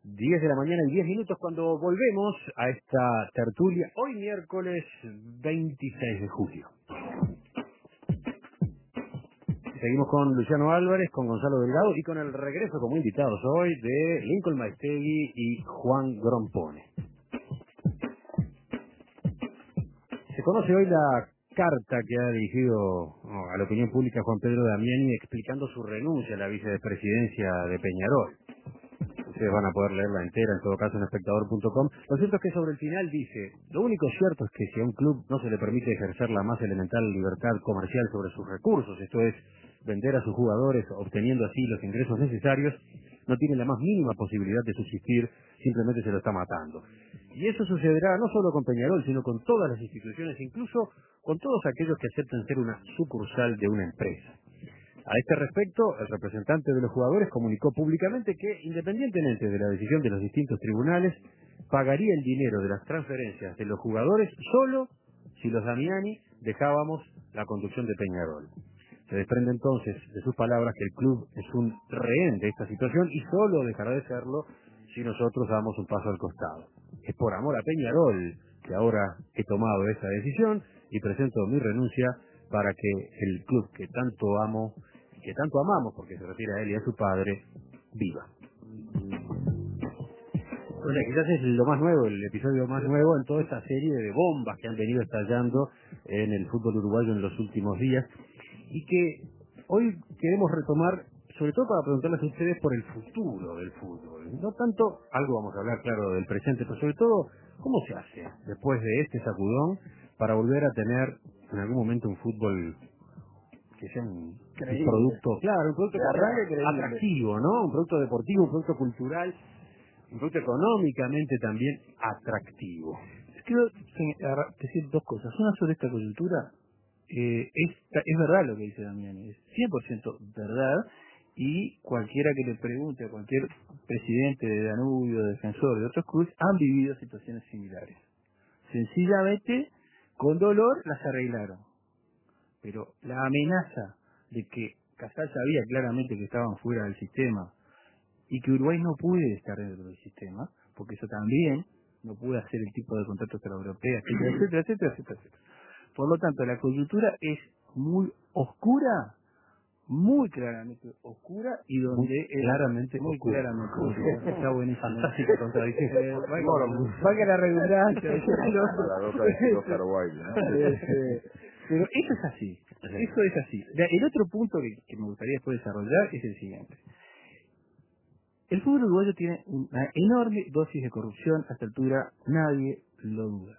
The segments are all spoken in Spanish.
10 de la mañana y 10 minutos cuando volvemos a esta tertulia, hoy miércoles 26 de julio. Seguimos con Luciano Álvarez, con Gonzalo Delgado y con el regreso como invitados hoy de Lincoln Maestegui y Juan Grompone. Se conoce hoy la carta que ha dirigido a la opinión pública Juan Pedro Damiani explicando su renuncia a la vicepresidencia de Peñarol. Ustedes van a poder leerla entera, en todo caso, en espectador.com. Lo cierto es que sobre el final dice: lo único cierto es que si a un club no se le permite ejercer la más elemental libertad comercial sobre sus recursos, esto es, vender a sus jugadores, obteniendo así los ingresos necesarios, no tiene la más mínima posibilidad de subsistir, simplemente se lo está matando. Y eso sucederá no solo con Peñarol, sino con todas las instituciones, incluso con todos aquellos que acepten ser una sucursal de una empresa. A este respecto, el representante de los jugadores comunicó públicamente que, independientemente de la decisión de los distintos tribunales, pagaría el dinero de las transferencias de los jugadores solo si los Damiani dejábamos la conducción de Peñarol. Se desprende entonces de sus palabras que el club es un rehén de esta situación y solo dejará de serlo si nosotros damos un paso al costado. Es por amor a Peñarol que ahora he tomado esa decisión y presento mi renuncia para que el club que tanto amo y que tanto amamos, porque se refiere a él y a su padre, viva. O sea, quizás es lo más nuevo, el episodio más nuevo en toda esta serie de bombas que han venido estallando en el fútbol uruguayo en los últimos días y que hoy queremos retomar, sobre todo para preguntarles a ustedes por el futuro del fútbol. No tanto, algo vamos a hablar, claro, del presente, pero sobre todo, ¿cómo se hace después de este sacudón para volver a tener en algún momento un fútbol que sea un producto, claro, un producto atractivo, ¿no? Un producto deportivo, un producto cultural, un producto económicamente también atractivo. Quiero decir dos cosas. Una sobre esta coyuntura. Es verdad lo que dice Damiani, es 100% verdad, y cualquiera que le pregunte a cualquier presidente de Danubio, defensor de otros clubes, han vivido situaciones similares. Sencillamente, con dolor las arreglaron. Pero la amenaza de que Casal sabía claramente que estaban fuera del sistema y que Uruguay no puede estar dentro del sistema, porque eso también no puede hacer el tipo de contratos europeos, etcétera. Por lo tanto, la coyuntura es muy oscura, muy claramente oscura, y donde muy claramente oscura. Está buenísimo. Fantástica contradicción. Valga la redundancia. Pero eso es así. Eso es así. El otro punto que me gustaría después desarrollar es el siguiente. El fútbol uruguayo tiene una enorme dosis de corrupción, a esta altura nadie lo duda.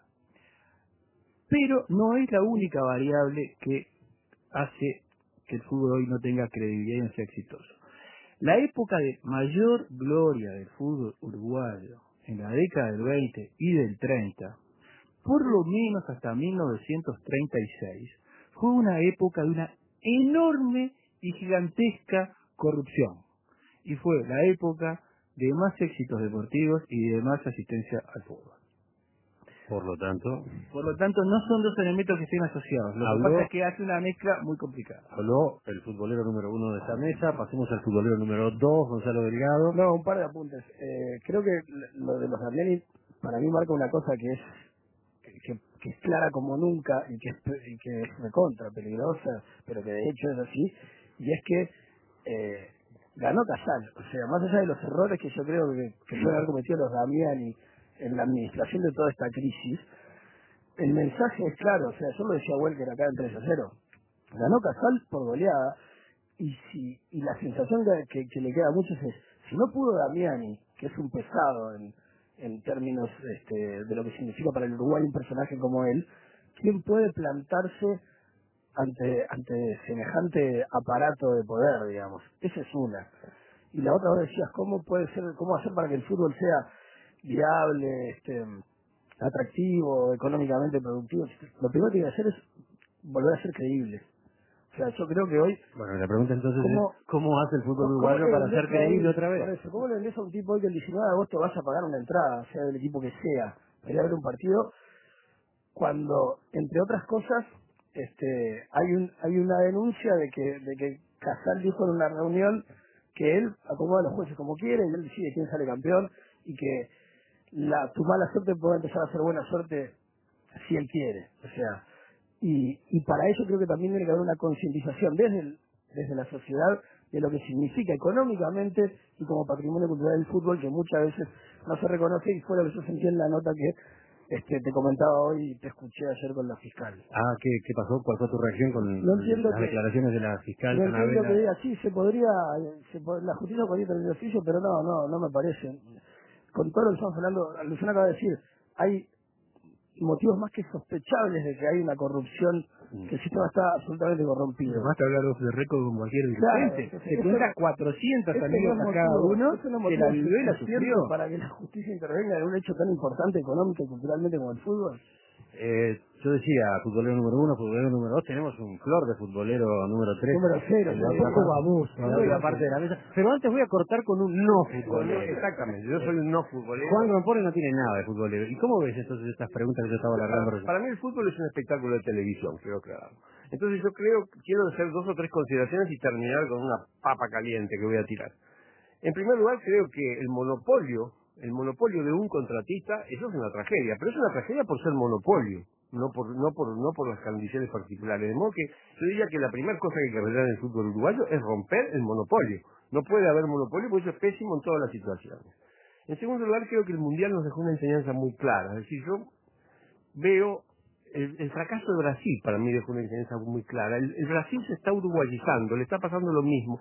Pero no es la única variable que hace que el fútbol hoy no tenga credibilidad y no sea exitoso. La época de mayor gloria del fútbol uruguayo, en la década del 20 y del 30, por lo menos hasta 1936, fue una época de una enorme y gigantesca corrupción. Y fue la época de más éxitos deportivos y de más asistencia al fútbol. Por lo tanto, no son dos elementos que estén asociados. Lo que pasa es que hace una mezcla muy complicada. Habló el futbolero número 1 de esta mesa. Pasemos al futbolero número 2, Gonzalo Delgado. No, un par de apuntes. Creo que lo de los Damiani para mí marca una cosa que es clara como nunca y que es recontra peligrosa, pero que de hecho es así, y es que ganó Casal. O sea, más allá de los errores que yo creo que pueden haber cometido los Damiani en la administración de toda esta crisis, el mensaje es claro. O sea, yo lo decía Welker acá en 3-0. Ganó Casal por goleada, y la sensación que le queda a muchos es, si no pudo Damiani, que es un pesado en términos de lo que significa para el Uruguay un personaje como él, ¿quién puede plantarse ante semejante aparato de poder, digamos? Esa es una. Y la otra, vos decías, ¿cómo hacer para que el fútbol sea viable, atractivo, económicamente productivo? Lo primero que hay que hacer es volver a ser creíble. O sea, yo creo que hoy... Bueno, la pregunta entonces es, ¿cómo hace el fútbol uruguayo para ser creíble otra vez? Por eso, ¿cómo le vendés a un tipo hoy que el 19 de agosto vas a pagar una entrada, sea del equipo que sea, para ir a ver un partido, cuando, entre otras cosas, hay una denuncia de que Casal dijo en una reunión que él acomoda a los jueces como quiere y él decide quién sale campeón, y que tu mala suerte pueda empezar a ser buena suerte si él quiere. O sea, y para eso creo que también tiene que haber una concientización desde la sociedad de lo que significa económicamente y como patrimonio cultural del fútbol, que muchas veces no se reconoce, y fue lo que yo sentí en la nota que te comentaba hoy y te escuché ayer con la fiscal. ¿Qué pasó? ¿Cuál fue tu reacción con No entiendo las declaraciones de la fiscal no entiendo que Tanabela? diga, sí, la justicia podría tener el oficio, pero no me parece. Con todo lo que estamos hablando, Luciana acaba de decir, hay motivos más que sospechables de que hay una corrupción, que el sistema está absolutamente corrompido. Basta hablar off the record con cualquier Claro, dirigente. entonces, Se cuenta 400 anécdotas cada uno eso no es que la motivo vivió y la suficiente sufrió. para que la justicia intervenga en un hecho tan importante económico y culturalmente como el fútbol. Yo decía, futbolero número 1, futbolero número 2, tenemos un flor de futbolero número 3. Número 0, En la otra parte de la mesa. Pero antes voy a cortar con un no futbolero. Exactamente, yo soy un no futbolero. Juan Rompone no tiene nada de futbolero. ¿Y cómo ves entonces estas preguntas que yo estaba alargando recién? Para mí el fútbol es un espectáculo de televisión, quiero aclararlo. Entonces yo quiero hacer 2 o 3 consideraciones y terminar con una papa caliente que voy a tirar. En primer lugar, creo que el monopolio de un contratista, eso es una tragedia, pero es una tragedia por ser monopolio, no por las condiciones particulares. De modo que yo diría que la primera cosa que hay que arreglar en el fútbol uruguayo es romper el monopolio. No puede haber monopolio porque eso es pésimo en todas las situaciones. En segundo lugar, creo que el Mundial nos dejó una enseñanza muy clara. Es decir, yo veo el fracaso de Brasil, para mí dejó una enseñanza muy clara. El Brasil se está uruguayizando, le está pasando lo mismo.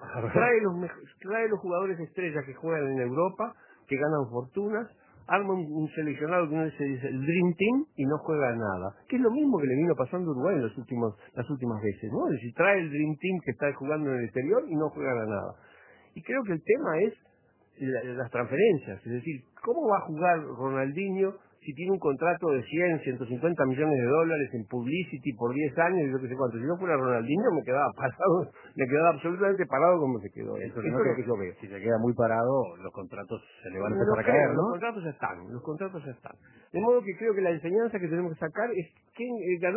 Trae los jugadores estrellas que juegan en Europa, que ganan fortunas, arma un seleccionado que uno se dice el Dream Team y no juega nada. Que es lo mismo que le vino pasando a Uruguay en las últimas veces, ¿no? Es decir, trae el Dream Team que está jugando en el exterior y no juega a nada. Y creo que el tema es las transferencias, es decir, ¿cómo va a jugar Ronaldinho si tiene un contrato de 100, 150 millones de dólares en publicity por 10 años y yo qué sé cuánto? Si no fuera Ronaldinho me quedaba absolutamente parado como se quedó. Eso es lo que yo veo. Si se queda muy parado, los contratos se le van a empezar a Creo, caer, ¿no? los contratos ya están. De modo que creo que la enseñanza que tenemos que sacar es que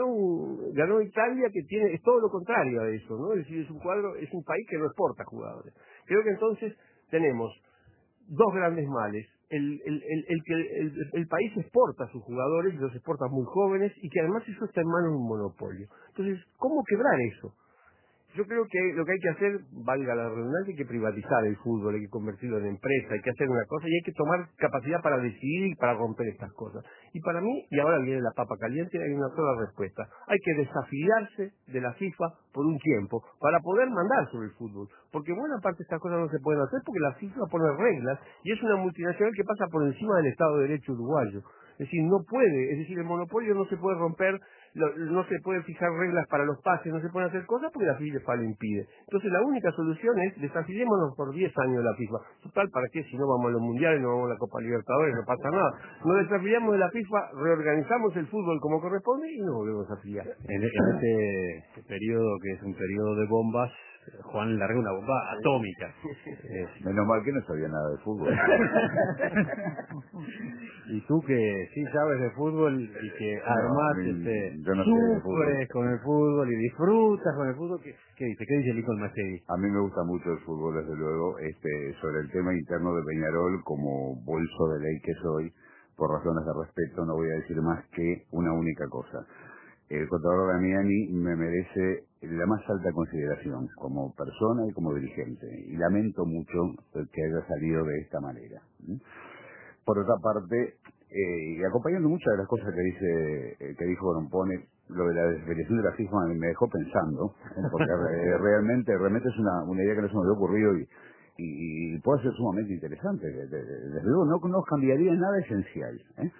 ganó Italia, que es todo lo contrario a eso, ¿no? Es decir, es un país que no exporta jugadores. Creo que entonces tenemos 2 grandes males. El país exporta a sus jugadores, y los exporta muy jóvenes, y que además eso está en manos de un monopolio. Entonces, ¿cómo quebrar eso? Yo creo que lo que hay que hacer, valga la redundancia, hay que privatizar el fútbol, hay que convertirlo en empresa, hay que hacer una cosa y hay que tomar capacidad para decidir y para romper estas cosas. Y para mí, y ahora viene la papa caliente, hay una sola respuesta. Hay que desafiliarse de la FIFA por un tiempo para poder mandar sobre el fútbol. Porque buena parte de estas cosas no se pueden hacer porque la FIFA pone reglas y es una multinacional que pasa por encima del Estado de Derecho uruguayo. Es decir, no puede, es decir, el monopolio no se puede romper, no se puede fijar reglas para los pases, no se pueden hacer cosas porque la FIFA lo impide. Entonces la única solución es desafiliémonos por 10 años de la FIFA. Total, ¿para qué? Si no vamos a los mundiales, no vamos a la Copa Libertadores, no pasa nada. Nos desafiliamos de la FIFA, reorganizamos el fútbol como corresponde y nos volvemos a afiliar. En este periodo, que es un periodo de bombas, Juan larga una bomba atómica. Menos mal que no sabía nada de fútbol. Y tú que sí sabes de fútbol y que además yo no sé de fútbol. sufres con el fútbol y disfrutas con el fútbol, ¿qué dice Lincoln Macei? A mí me gusta mucho el fútbol, desde luego. Sobre el tema interno de Peñarol, como bolso de ley que soy, por razones de respeto, no voy a decir más que una única cosa. El contador Damiani me merece la más alta consideración como persona y como dirigente, y lamento mucho que haya salido de esta manera. Por otra parte, y acompañando muchas de las cosas que dijo Rompone, lo de la desafiliación de la FIFA me dejó pensando, porque realmente es una idea que no se me había ocurrido y puede ser sumamente interesante. Desde luego no cambiaría nada esencial.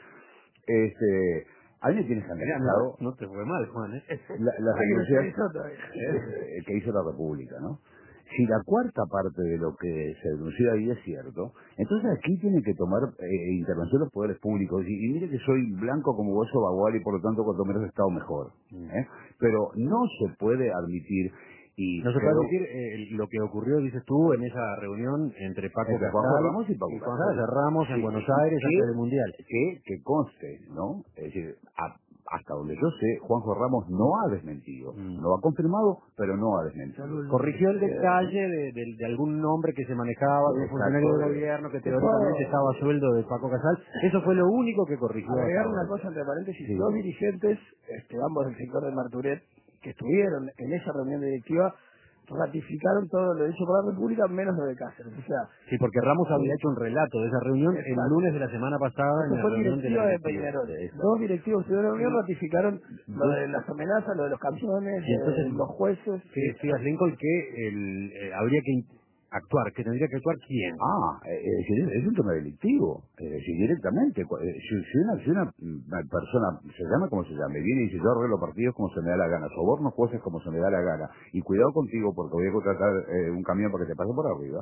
A mí me tiene escandalizado No te fue mal, Juan, las denuncias que hizo la República, ¿no? Si la cuarta parte de lo que se denunció ahí es cierto, entonces aquí tienen que tomar intervención los poderes públicos. Y mire que soy blanco como hueso bagual y por lo tanto cuanto menos Estado mejor. Pero no se puede admitir. No se puede admitir lo que ocurrió, dices tú, en esa reunión entre Paco Casal Ramos y Paco Casal. Ramos en Buenos Aires antes del Mundial. Que conste, ¿no? Es decir, hasta donde yo sé, Juanjo Ramos no ha desmentido. Lo ha confirmado, pero no ha desmentido. Corrigió el detalle de algún nombre que se manejaba, de un funcionario del gobierno que teóricamente estaba a sueldo de Paco Casal. Eso fue lo único que corrigió. Agregar una cosa entre paréntesis, dos dirigentes, ambos del sector de Marturet, que estuvieron en esa reunión directiva, ratificaron todo lo dicho por la República, menos lo de Cáceres. O sea, sí, porque Ramos había hecho un relato de esa reunión el lunes de la semana pasada en la reunión de la Peñarol. Dos directivos de la reunión ratificaron lo de las amenazas, lo de los camiones, los jueces. Sí, decía Lincoln que habría que actuar, que tendría que actuar quién. Es un tema delictivo, directamente. Si una persona, se llama como se llame, viene y dice yo arreglo partidos como se me da la gana, soborno jueces como se me da la gana, y cuidado contigo porque voy a contratar un camión para que te pase por arriba.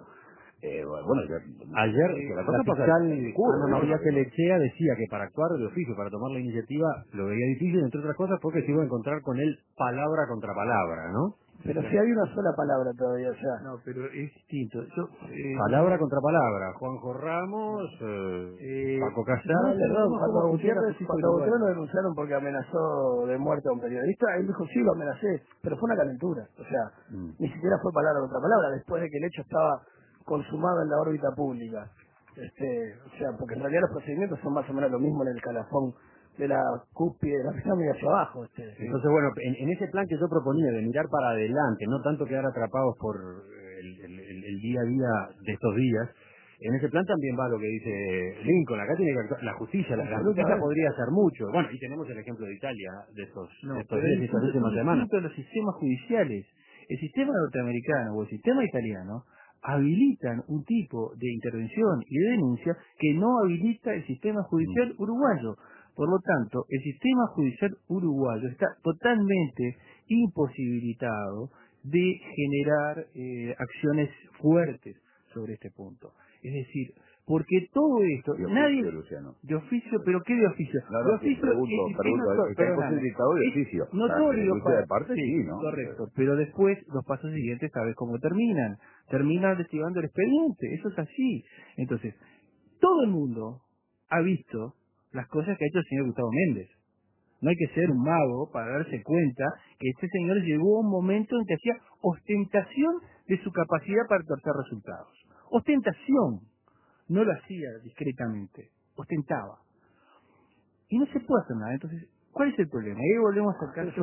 Ayer la fiscal Ana María Telechea decía que para actuar de oficio, para tomar la iniciativa, lo veía difícil, entre otras cosas, porque se iba a encontrar con él palabra contra palabra, ¿no? Pero si hay una sola palabra todavía, o sea. No, pero es distinto. Palabra contra palabra. Juanjo Ramos, Paco Casal. Cuando Gutiérrez lo denunciaron porque amenazó de muerte a un periodista, él dijo, sí, lo amenacé, pero fue una calentura. O sea, ni siquiera fue palabra contra palabra, después de que el hecho estaba consumado en la órbita pública. O sea, porque en realidad los procedimientos son más o menos lo mismo en el calafón de la cúspide de la pirámide hacia abajo. Entonces, bueno, en ese plan que yo proponía de mirar para adelante, no tanto quedar atrapados por el día a día de estos días, en ese plan también va lo que dice Lincoln. Acá tiene que actuar la justicia. La justicia podría hacer mucho. Bueno, y tenemos el ejemplo de Italia de estos días y estas últimas semanas. Los sistemas judiciales, el sistema norteamericano o el sistema italiano habilitan un tipo de intervención y de denuncia que no habilita el sistema judicial uruguayo. Por lo tanto, el sistema judicial uruguayo está totalmente imposibilitado de generar acciones fuertes sobre este punto. Es decir, porque todo esto, de oficio, pero ¿qué de oficio? De oficio está imposibilitado de oficio. Notorio de parte, sí, ¿no? Correcto, pero después los pasos siguientes, ¿sabes cómo terminan? Terminan activando el expediente, eso es así. Entonces, todo el mundo ha visto las cosas que ha hecho el señor Gustavo Méndez. No hay que ser un mago para darse cuenta que este señor llegó a un momento en que hacía ostentación de su capacidad para torcer resultados. Ostentación. No lo hacía discretamente. Ostentaba. Y no se puede hacer nada. Entonces, ¿cuál es el problema? Ahí volvemos al caso.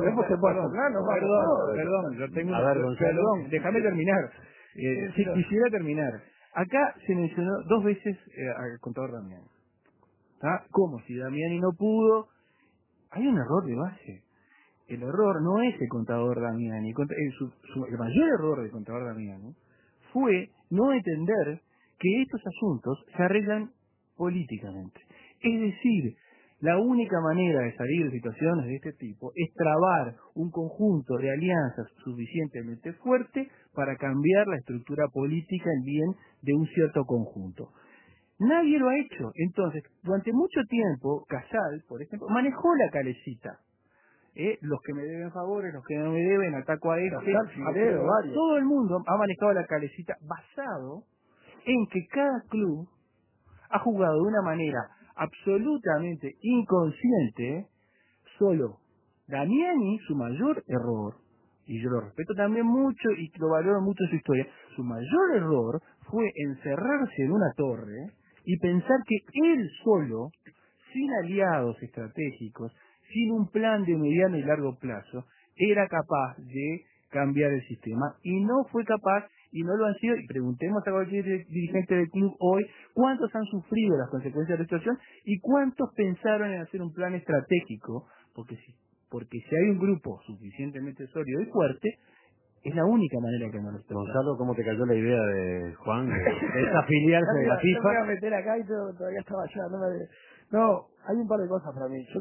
Perdón, déjame terminar. Quisiera terminar. Acá se mencionó dos veces al contador Damiani. ¿Cómo? Si Damiani no pudo, hay un error de base. El error no es el contador Damiani. El mayor error del contador Damiani fue no entender que estos asuntos se arreglan políticamente. Es decir, la única manera de salir de situaciones de este tipo es trabar un conjunto de alianzas suficientemente fuerte para cambiar la estructura política en bien de un cierto conjunto. Nadie lo ha hecho. Entonces, durante mucho tiempo, Casal, por ejemplo, manejó la calecita. Los que me deben favores, los que no me deben, ataco a este. Todo el mundo ha manejado la calecita basado en que cada club ha jugado de una manera absolutamente inconsciente solo. Damiani, su mayor error, y yo lo respeto también mucho y lo valoro mucho su historia, su mayor error fue encerrarse en una torre y pensar que él solo, sin aliados estratégicos, sin un plan de mediano y largo plazo, era capaz de cambiar el sistema, y no fue capaz, y no lo han sido, y preguntemos a cualquier dirigente del club hoy, cuántos han sufrido las consecuencias de la situación, y cuántos pensaron en hacer un plan estratégico, porque si hay un grupo suficientemente sólido y fuerte, es la única manera que nos lo Gonzalo, ¿cómo te cayó la idea de Juan de desafiliarse de la FIFA? Yo me voy a meter acá y todavía estaba allá. No, hay un par de cosas para mí. Yo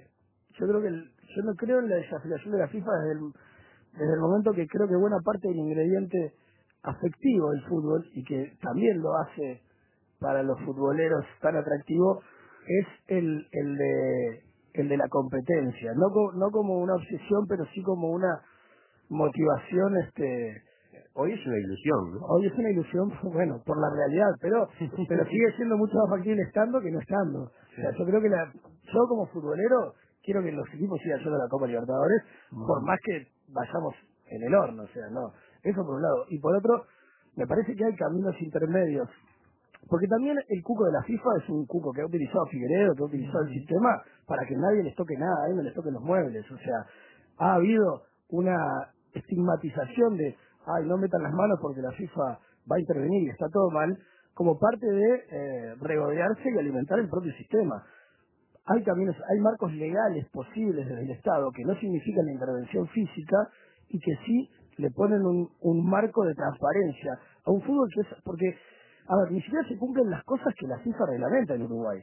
no creo en la desafiliación de la FIFA desde el momento que creo que buena parte del ingrediente afectivo del fútbol, y que también lo hace para los futboleros tan atractivo, es el de la competencia. No como una obsesión, pero sí como una motivación. Hoy es una ilusión, ¿no? Hoy es una ilusión, bueno, por la realidad, pero sigue siendo mucho más factible estando que no estando. O sea, yo creo que yo como futbolero quiero que los equipos sigan yendo a la Copa Libertadores, por más que vayamos en el horno, o sea, no. Eso por un lado. Y por otro, me parece que hay caminos intermedios. Porque también el cuco de la FIFA es un cuco que ha utilizado Figueiredo, que ha utilizado el sistema para que nadie les toque nada, a él no les toquen los muebles. O sea, ha habido una estigmatización de, ay, no metan las manos porque la FIFA va a intervenir y está todo mal, como parte de regodearse y alimentar el propio sistema. Hay caminos, hay marcos legales posibles desde el Estado que no significan la intervención física y que sí le ponen un marco de transparencia a un fútbol que es, porque, a ver, ni siquiera se cumplen las cosas que la FIFA reglamenta en Uruguay.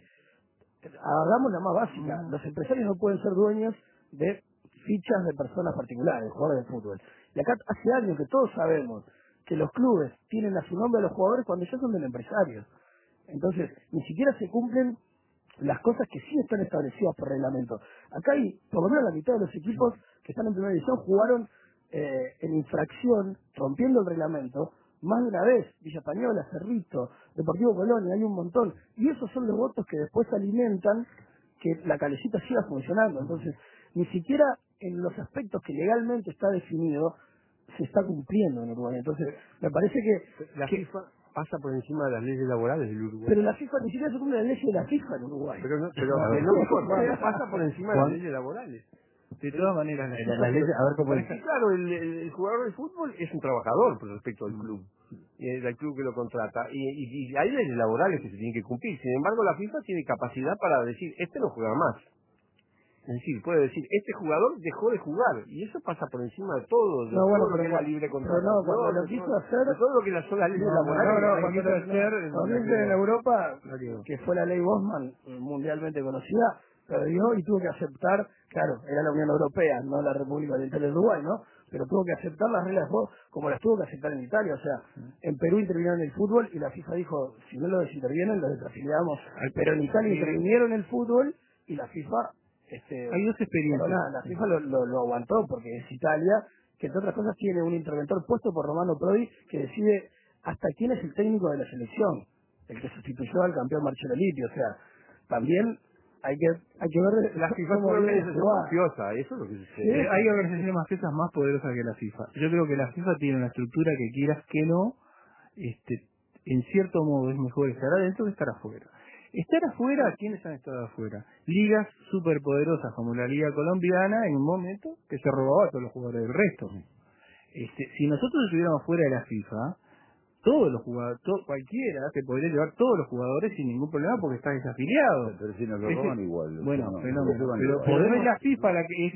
Hagamos la más básica, los empresarios no pueden ser dueños de fichas de personas particulares, jugadores de fútbol. Y acá hace años que todos sabemos que los clubes tienen a su nombre a los jugadores cuando ya son del empresario. Entonces, ni siquiera se cumplen las cosas que sí están establecidas por reglamento. Acá hay, por lo menos la mitad de los equipos que están en primera división jugaron en infracción, rompiendo el reglamento, más de una vez. Villa Española, Cerrito, Deportivo Colonia, hay un montón. Y esos son los votos que después alimentan que la calecita siga funcionando. Entonces, ni siquiera en los aspectos que legalmente está definido se está cumpliendo en Uruguay. Entonces, me parece que La FIFA pasa por encima de las leyes laborales del Uruguay. pero la FIFA ni siquiera se cumple la ley de la FIFA en Uruguay. Pero no importa, pasa por encima de las leyes laborales. De todas maneras, Las leyes, a ver cómo es. Claro, el jugador de fútbol es un trabajador por respecto al club, y es el club que lo contrata, y hay leyes laborales que se tienen que cumplir. Sin embargo, la FIFA tiene capacidad para decir, este no juega más. Es decir, puede decir, este jugador dejó de jugar, y eso pasa por encima de todo, de todo lo que es la libre contratación, cuando lo quiso hacer, de todo lo que son las leyes laborales. cuando en Europa, que fue la ley Bosman, mundialmente conocida, perdió y tuvo que aceptar, claro, era la Unión Europea, no la República Oriental del Uruguay, ¿no? Pero tuvo que aceptar las reglas como las tuvo que aceptar en Italia. O sea, en Perú intervinieron en el fútbol y la FIFA dijo, si no lo desintervienen, lo desafiliamos. Pero en Italia intervinieron en el fútbol y la FIFA... hay dos experiencias. La FIFA lo aguantó porque es Italia, que entre otras cosas tiene un interventor puesto por Romano Prodi que decide hasta quién es el técnico de la selección, el que sustituyó al campeón Marcelo Lippi. O sea, también hay que ver la FIFA es una organización mafiosa, eso es lo que sucede. Hay organizaciones mafiosas más poderosas que la FIFA. Yo creo que la FIFA tiene una estructura que quieras que no, en cierto modo es mejor estar adentro que estar afuera. Estar afuera, ¿quiénes han estado afuera? Ligas superpoderosas como la Liga Colombiana en un momento que se robaba a todos los jugadores del resto. Si nosotros estuviéramos fuera de la FIFA, todos los jugadores, cualquiera te podría llevar todos los jugadores sin ningún problema porque está desafiliado. Pero si nos lo roban igual. Bueno, no, pero podemos la FIFA,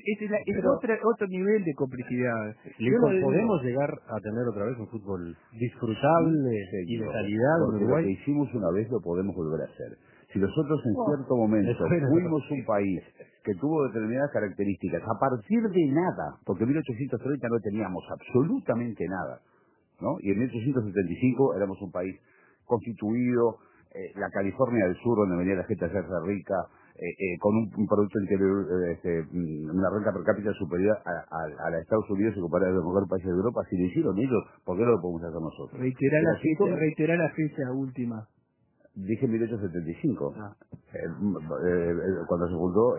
es otro nivel de complicidad. ¿Podemos llegar a tener otra vez un fútbol disfrutable y de calidad en porque Uruguay? lo que hicimos una vez lo podemos volver a hacer. Si nosotros en cierto momento fuimos un país que tuvo determinadas características, a partir de nada, porque en 1830 no teníamos absolutamente nada, ¿no? Y en 1875 éramos un país constituido, la California del Sur, donde venía la gente a hacerse rica, con un producto interior, una renta per cápita superior a la de Estados Unidos y comparada con los países de Europa. Si lo hicieron ellos, ¿por qué no lo podemos hacer nosotros? Reiterar la fecha última. Dije 1875, cuando se fundó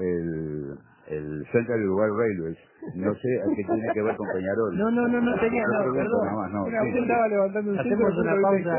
el Central Uruguay Railways. No sé a qué tiene que ver con Peñarol. No tenía nada, perdón. Estaba levantando un hacemos una pausa.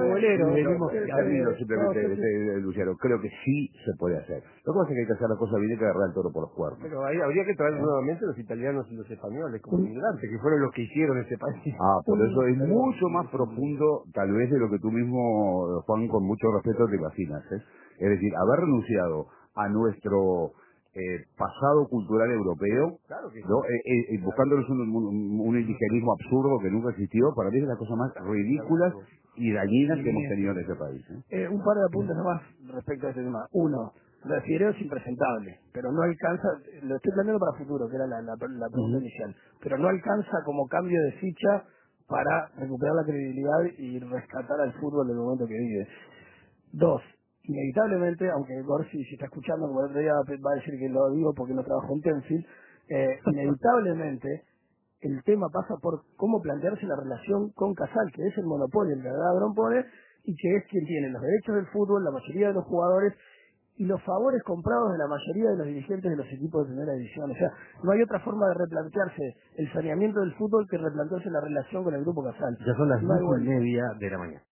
Termino simplemente, Luciano. Creo que sí se puede hacer. Lo que pasa es que hay que hacer la cosa bien y hay que agarrar el toro por los cuernos. Pero ahí habría que traer nuevamente los italianos y los españoles como inmigrantes, que fueron los que hicieron este país. Por eso es mucho más profundo, tal vez, de lo que tú mismo, Juan, con mucho respeto te imaginas. Es decir, haber renunciado a nuestro pasado cultural europeo, claro que sí. ¿no? Buscándonos un indigenismo absurdo que nunca existió, para mí es la cosa más ridículas y dañinas que hemos tenido en este país. Un par de apuntes nomás respecto a este tema. Uno, lo de Figueiredo es impresentable, pero no alcanza, lo estoy planteando para futuro, que era la pregunta inicial, pero no alcanza como cambio de ficha para recuperar la credibilidad y rescatar al fútbol del momento que vive. Dos, inevitablemente, aunque Gorsi, si está escuchando, como el otro día va a decir que lo digo porque no trabajo en Tenfield, inevitablemente el tema pasa por cómo plantearse la relación con Casal, que es el monopolio, el que Adrón pone, y que es quien tiene los derechos del fútbol, la mayoría de los jugadores, y los favores comprados de la mayoría de los dirigentes de los equipos de primera división. O sea, no hay otra forma de replantearse el saneamiento del fútbol que replantearse la relación con el Grupo Casal. Ya son las No hay 10:30 de la mañana.